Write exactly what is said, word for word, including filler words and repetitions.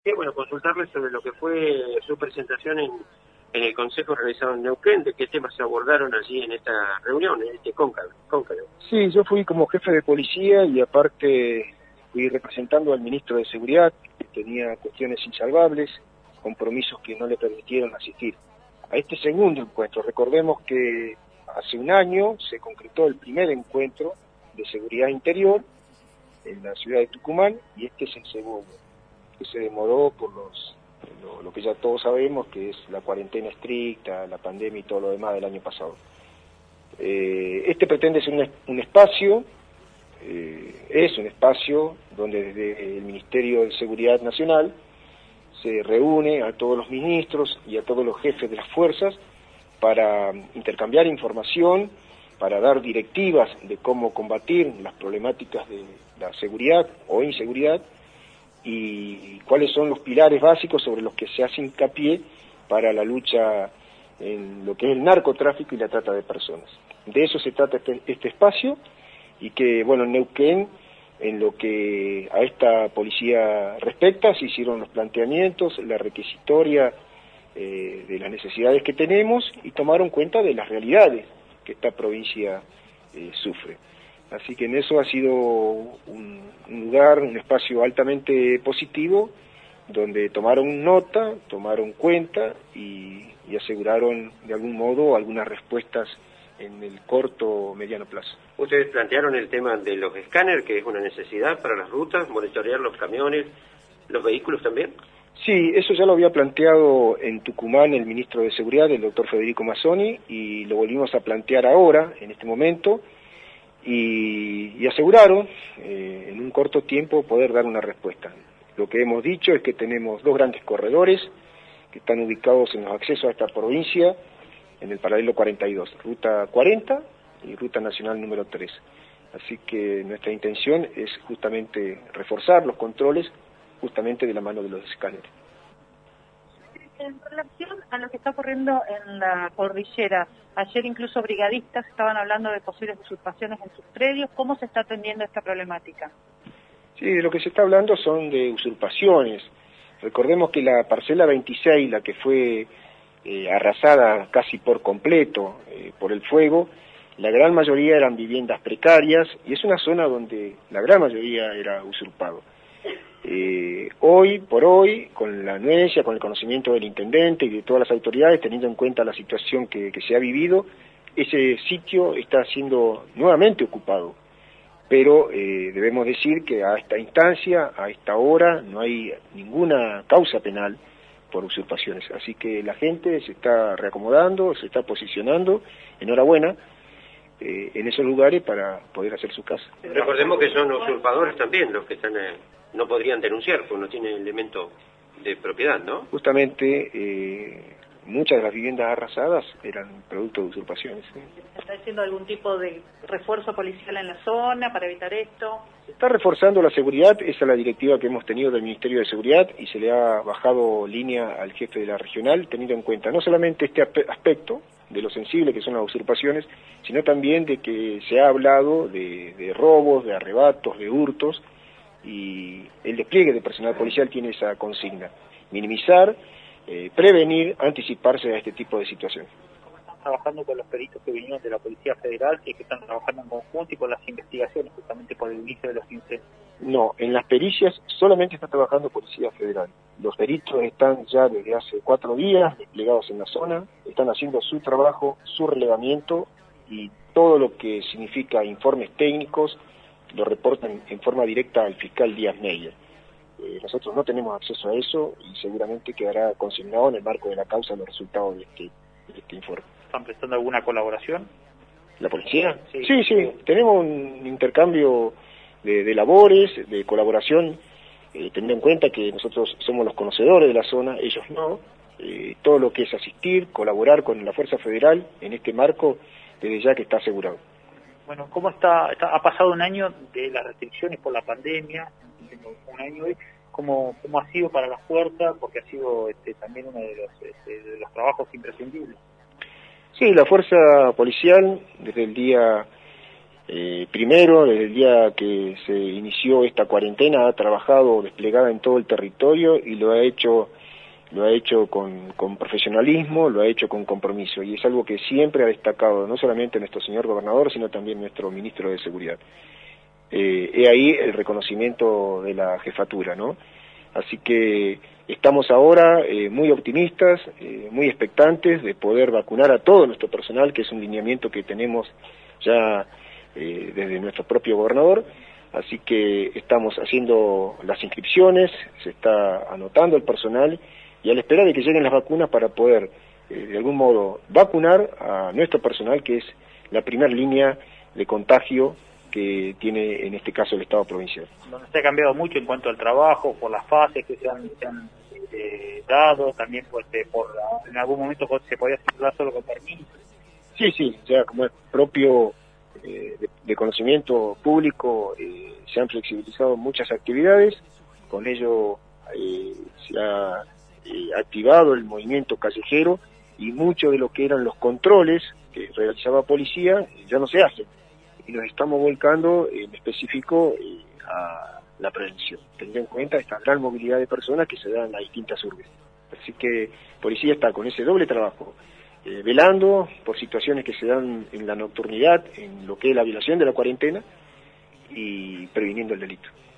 Sí, bueno, consultarles sobre lo que fue su presentación en, en el Consejo realizado en Neuquén, de qué temas se abordaron allí en esta reunión, en este cónclave. cónclave. Sí, yo fui como jefe de policía y aparte fui representando al ministro de Seguridad, que tenía cuestiones insalvables, compromisos que no le permitieron asistir a este segundo encuentro. Recordemos que hace un año se concretó el primer encuentro de seguridad interior en la ciudad de Tucumán y este es el segundo, que se demoró por los lo, lo que ya todos sabemos, que es la cuarentena estricta, la pandemia y todo lo demás del año pasado. Eh, este pretende ser un, un espacio, eh, es un espacio donde desde el Ministerio de Seguridad Nacional se reúne a todos los ministros y a todos los jefes de las fuerzas para intercambiar información, para dar directivas de cómo combatir las problemáticas de la seguridad o inseguridad, y cuáles son los pilares básicos sobre los que se hace hincapié para la lucha en lo que es el narcotráfico y la trata de personas. De eso se trata este, este espacio, y que, bueno, en Neuquén, en lo que a esta policía respecta, se hicieron los planteamientos, la requisitoria eh, de las necesidades que tenemos, y tomaron cuenta de las realidades que esta provincia eh, sufre. Así que en eso ha sido un, un lugar, un espacio altamente positivo, donde tomaron nota, tomaron cuenta y, y aseguraron de algún modo algunas respuestas en el corto o mediano plazo. Ustedes plantearon el tema de los escáneres, que es una necesidad para las rutas, monitorear los camiones, los vehículos también. Sí, eso ya lo había planteado en Tucumán el ministro de Seguridad, el doctor Federico Mazzoni, y lo volvimos a plantear ahora, en este momento, y, y aseguraron eh, en un corto tiempo poder dar una respuesta. Lo que hemos dicho es que tenemos dos grandes corredores que están ubicados en los accesos a esta provincia, en el paralelo cuarenta y dos, Ruta cuarenta y Ruta Nacional número tres. Así que nuestra intención es justamente reforzar los controles justamente de la mano de los escáneres. En relación a lo que está ocurriendo en la cordillera, ayer incluso brigadistas estaban hablando de posibles usurpaciones en sus predios. ¿Cómo se está atendiendo esta problemática? Sí, de lo que se está hablando son de usurpaciones. Recordemos que la parcela veintiséis, la que fue eh, arrasada casi por completo eh, por el fuego, la gran mayoría eran viviendas precarias y es una zona donde la gran mayoría era usurpado. Eh, hoy por hoy, con la anuencia, con el conocimiento del intendente y de todas las autoridades, teniendo en cuenta la situación que, que se ha vivido, ese sitio está siendo nuevamente ocupado. Pero eh, debemos decir que a esta instancia, a esta hora, no hay ninguna causa penal por usurpaciones. Así que la gente se está reacomodando, se está posicionando, enhorabuena, eh, en esos lugares para poder hacer su casa. Recordemos que son usurpadores también los que están... Eh... no podrían denunciar porque no tienen elemento de propiedad, ¿no? Justamente eh, muchas de las viviendas arrasadas eran producto de usurpaciones. ¿sí? ¿Está haciendo algún tipo de refuerzo policial en la zona para evitar esto? Se está reforzando la seguridad, esa es la directiva que hemos tenido del Ministerio de Seguridad y se le ha bajado línea al jefe de la regional, teniendo en cuenta no solamente este aspecto de lo sensible que son las usurpaciones, sino también de que se ha hablado de, de robos, de arrebatos, de hurtos, y el despliegue de personal policial tiene esa consigna: minimizar, eh, prevenir, anticiparse a este tipo de situaciones. Están trabajando con los peritos que vinieron de la Policía Federal, que están trabajando en conjunto y con las investigaciones justamente por el inicio de los incendios. No, en las pericias solamente está trabajando Policía Federal. Los peritos están ya desde hace cuatro días desplegados en la zona, están haciendo su trabajo, su relevamiento y todo lo que significa informes técnicos lo reportan en forma directa al fiscal Díaz Meyer. Eh, nosotros no tenemos acceso a eso y seguramente quedará consignado en el marco de la causa los resultados de este, de este informe. ¿Están prestando alguna colaboración? ¿La policía? Sí, sí, sí, sí. Tenemos un intercambio de, de labores, de colaboración, eh, teniendo en cuenta que nosotros somos los conocedores de la zona, ellos no. Eh, todo lo que es asistir, colaborar con la Fuerza Federal en este marco, desde ya que está asegurado. Bueno, ¿cómo está, está? Ha pasado un año de las restricciones por la pandemia, un año hoy, ¿cómo, cómo ha sido para la fuerza? Porque ha sido este, también uno de los, este, de los trabajos imprescindibles. Sí, la fuerza policial, desde el día Eh, primero, desde el día que se inició esta cuarentena, ha trabajado desplegada en todo el territorio y lo ha hecho lo ha hecho con, con profesionalismo, lo ha hecho con compromiso, y es algo que siempre ha destacado no solamente nuestro señor gobernador, sino también nuestro ministro de Seguridad. Eh, he ahí el reconocimiento de la jefatura, ¿no? Así que estamos ahora eh, muy optimistas, eh, muy expectantes de poder vacunar a todo nuestro personal, que es un lineamiento que tenemos ya eh, desde nuestro propio gobernador. Así que estamos haciendo las inscripciones, se está anotando el personal, y a la espera de que lleguen las vacunas para poder, eh, de algún modo, vacunar a nuestro personal, que es la primera línea de contagio que tiene en este caso el Estado provincial. Donde se ha cambiado mucho en cuanto al trabajo, por las fases que se han, se han eh, dado, también pues, eh, por en algún momento se podía circular solo con permiso. Sí, sí, ya como es propio eh, de, de conocimiento público, eh, se han flexibilizado muchas actividades, con ello eh, se ha eh, activado el movimiento callejero, y mucho de lo que eran los controles que realizaba policía ya no se hacen, y nos estamos volcando en específico eh, a la prevención, teniendo en cuenta esta gran movilidad de personas que se da en las distintas urbes. Así que policía está con ese doble trabajo, eh, velando por situaciones que se dan en la nocturnidad, en lo que es la violación de la cuarentena, y previniendo el delito.